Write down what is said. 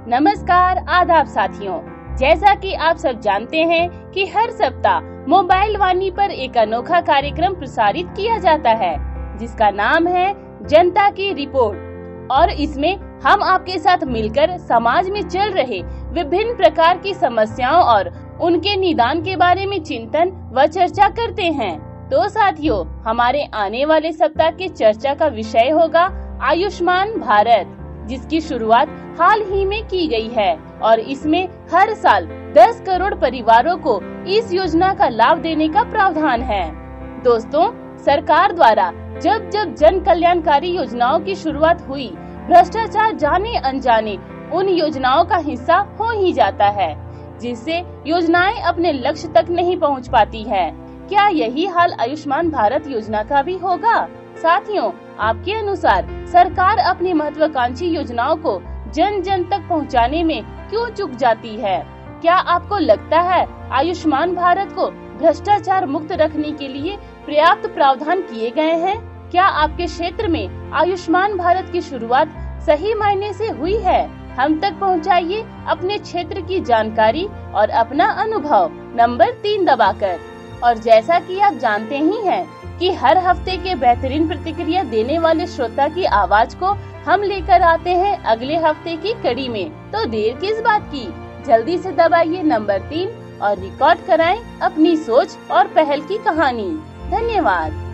नमस्कार, आदाब साथियों। जैसा कि आप सब जानते हैं कि हर सप्ताह मोबाइल वाणी पर एक अनोखा कार्यक्रम प्रसारित किया जाता है जिसका नाम है जनता की रिपोर्ट। और इसमें हम आपके साथ मिलकर समाज में चल रहे विभिन्न प्रकार की समस्याओं और उनके निदान के बारे में चिंतन व चर्चा करते हैं। तो साथियों, हमारे आने वाले सप्ताह की चर्चा का विषय होगा आयुष्मान भारत, जिसकी शुरुआत हाल ही में की गई है और इसमें हर साल 10 करोड़ परिवारों को इस योजना का लाभ देने का प्रावधान है। दोस्तों, सरकार द्वारा जब जब जन कल्याणकारी योजनाओं की शुरुआत हुई, भ्रष्टाचार जाने अनजाने उन योजनाओं का हिस्सा हो ही जाता है, जिससे योजनाएं अपने लक्ष्य तक नहीं पहुंच पाती है। क्या यही हाल आयुष्मान भारत योजना का भी होगा? साथियों, आपके अनुसार सरकार अपनी महत्वाकांक्षी योजनाओं को जन जन तक पहुंचाने में क्यों चूक जाती है? क्या आपको लगता है आयुष्मान भारत को भ्रष्टाचार मुक्त रखने के लिए पर्याप्त प्रावधान किए गए हैं? क्या आपके क्षेत्र में आयुष्मान भारत की शुरुआत सही मायने से हुई है? हम तक पहुंचाइए अपने क्षेत्र की जानकारी और अपना अनुभव नंबर 3 दबाकर। और जैसा कि आप जानते ही हैं कि हर हफ्ते के बेहतरीन प्रतिक्रिया देने वाले श्रोता की आवाज को हम लेकर आते हैं अगले हफ्ते की कड़ी में। तो देर किस बात की, जल्दी से दबाइए नंबर 3 और रिकॉर्ड कराएं अपनी सोच और पहल की कहानी। धन्यवाद।